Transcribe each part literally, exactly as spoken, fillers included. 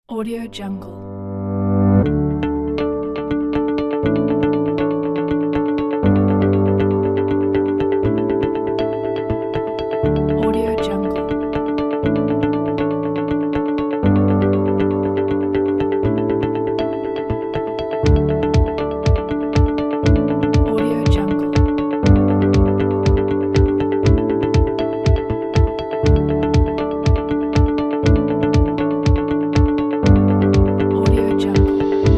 Audio Jungle. Audio Jungle. Audio Jungle. Audio Jungle.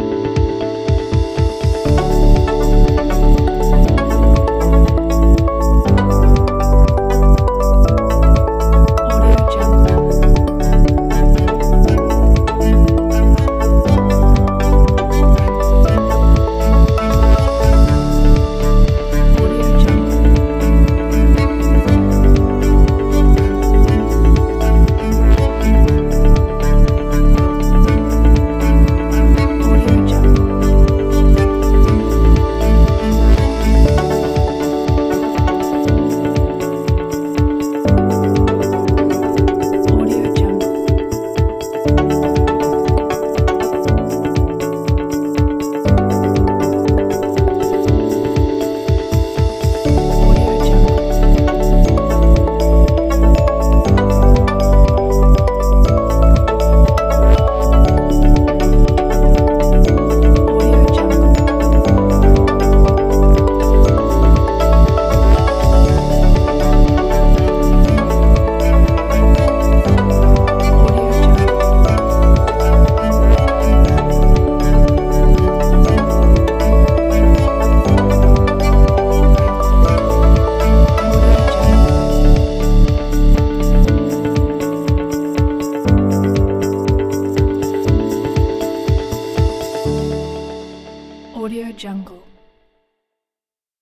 Audio Jungle. Audio Jungle. Audio Jungle. Audio Jungle. Audio Jungle. Audio Jungle. Audio Jungle. Audio Jungle. Audio Jungle.